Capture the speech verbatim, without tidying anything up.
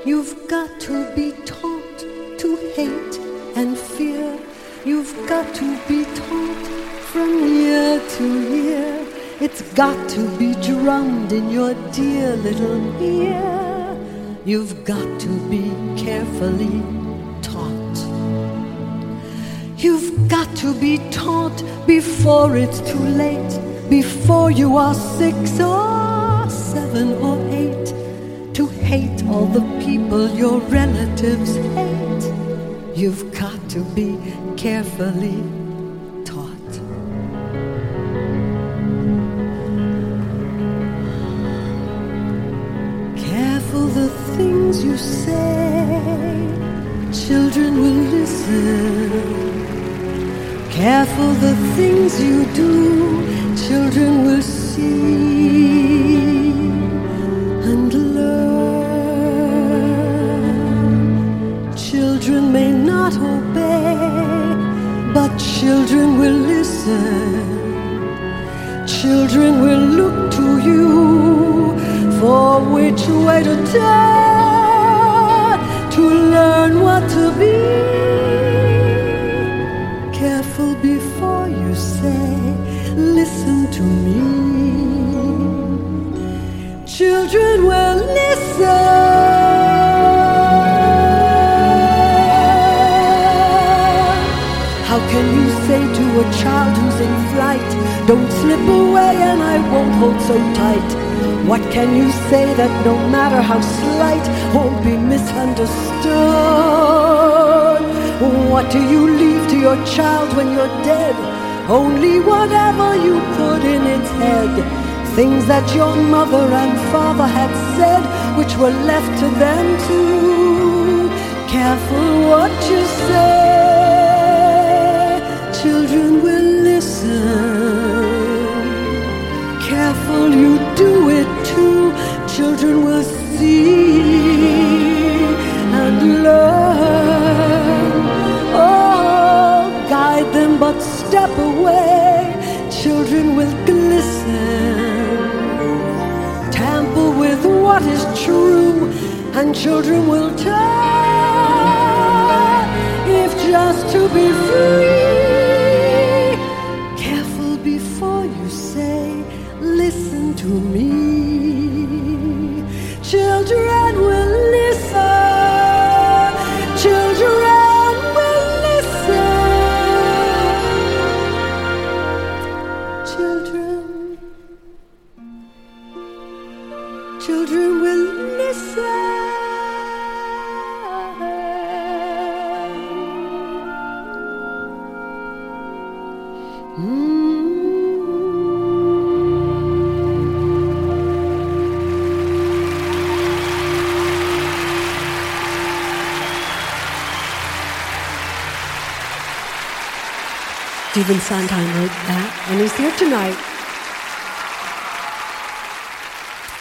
You've got to be taught to hate and fear. You've got to be taught from year to year. It's got to be drummed in your dear little ear. You've got to be carefully taught. You've got to be taught before it's too late, before you are six or seven or eight, to hate all the people your relatives hate. You've got to be carefully taught. Careful the things you say, children will listen. Careful the things you do, children will see and learn. Children may not obey, but children will listen. Children will look to you for which way to turn, to learn what to be. Careful before you say, listen to me. Children will listen. How can you say to a child who's in flight, don't slip away and I won't hold so tight? What can you say that no matter how slight won't be misunderstood? What do you leave to your child when you're dead? Only whatever you put in its head. Things that your mother and father had said, which were left to them too. Careful what you say. Children will listen. Careful you do it too. Children will see and learn. Oh, guide them but step away. Children will glisten. Tamper with what is true, and children will turn, if just to be free. Careful before you say, listen to me. Children will listen. Children will listen. Children, children will listen. Mm. Stephen Sondheim wrote that, and he's here tonight.